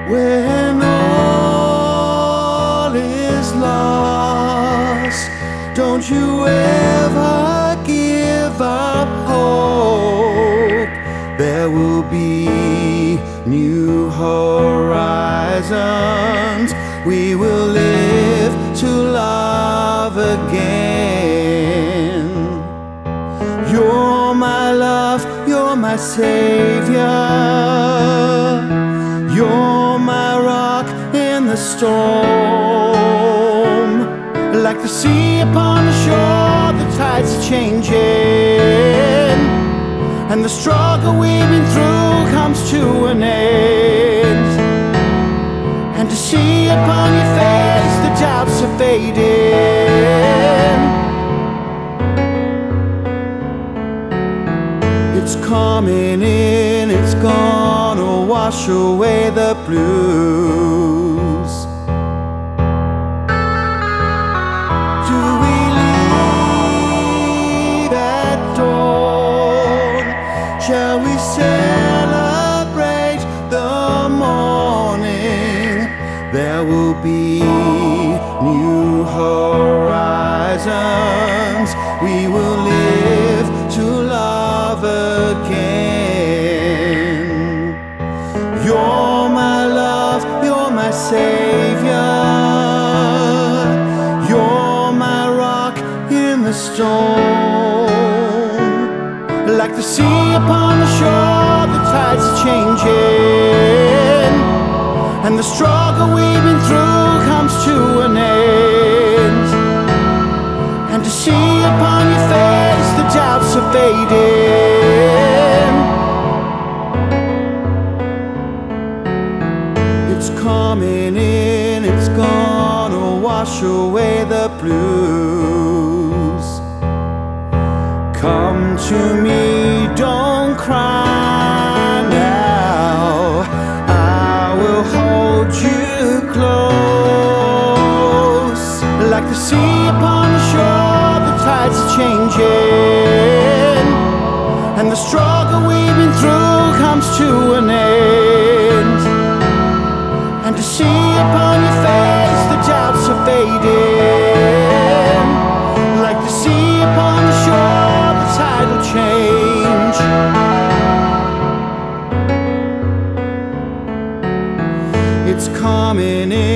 When all is lost, don't you ever give up hope. There will be new horizons. We will live to love again. You're my love, you're my savior. You're my rock in the storm. Like the sea upon the shore, the tides are changing, and the struggle we've been through comes to an end. And to see upon your face the doubts are fading. It's coming in, it's gonna wash away the blues. Do we leave at dawn? Shall we celebrate the morning? There will be new horizons. We will live to love again. You're my love, you're my savior. You're my rock in the storm. Like the sea upon the shore, the tides are changing, and the struggle we've been through comes to an end. And to see upon your face the doubts are fading. It's coming in, it's gonna wash away the blues. Come to me, don't cry now. I will hold you close. Like the sea upon the shore, the tides are changing, and the struggle we've been through comes to an end. And to see upon your face the doubts are fading. Like the sea upon the shore, the tide will change. It's coming in.